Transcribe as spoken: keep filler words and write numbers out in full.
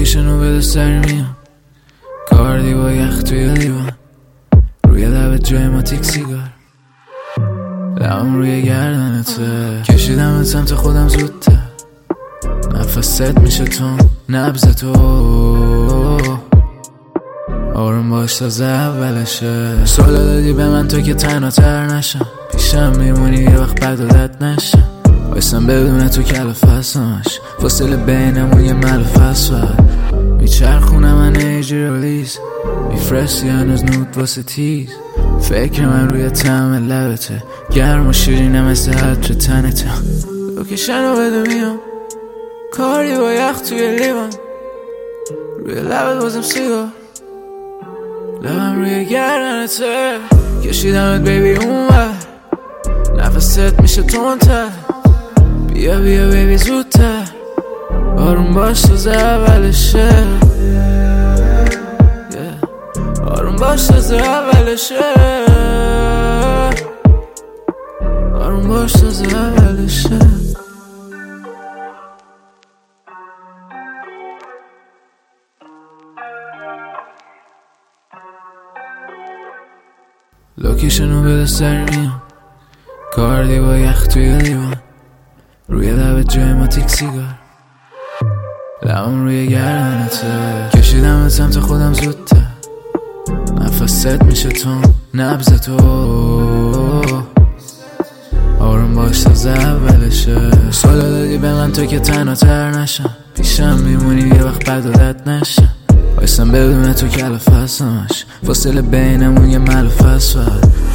لوکیشنو بده سری میام، کاردی با یخ توی لیوان، روی لبت جای ما تیک سیگار، لبم روی گردنته، کشیدم سمت خودم زودتر، نفست میشه تون نبض تو، آروم باش تازه اولشه. سولا دادی به من تو که تنها تر نشم، پیشم میمونی یه وقت بعد عادت نشم، بایستم بدون تو کلافستمش، فاصله بینمون یه ملافست میچرخونه من ایجی رولیز، میفرستی هنوز نوت واسه تیز، فکر من روی طعم لبته، گرم و شیرینه مثل عطر تنته. لوکیشنو بده میام، کاری با یخ توی لیوان، روی لبت بازم سیگار، لبم روی گردنته، کشیدمت بیبی اون ور، نفست میشه تندتر، بیا بیا بیبی زودتر، آروم باش تازه اولشه، آروم باش تازه اولشه، آروم باش تازه اولشه. لوکیشنو بده سری میام، کاردی با یخ توی لیوان، روی لبت جای ما تیک سیگار، لبم روی گردنته، کشیدم سمت خودم زودتر، نفست میشه تون نبض تو، آروم باش تازه اولشه. سولا دادی به من تو که تنها تر نشم، پیشم میمونی یه وقت بعد عادت نشم، بایستم بدون تو کلافستمش، فاصله بینمون یه ملافست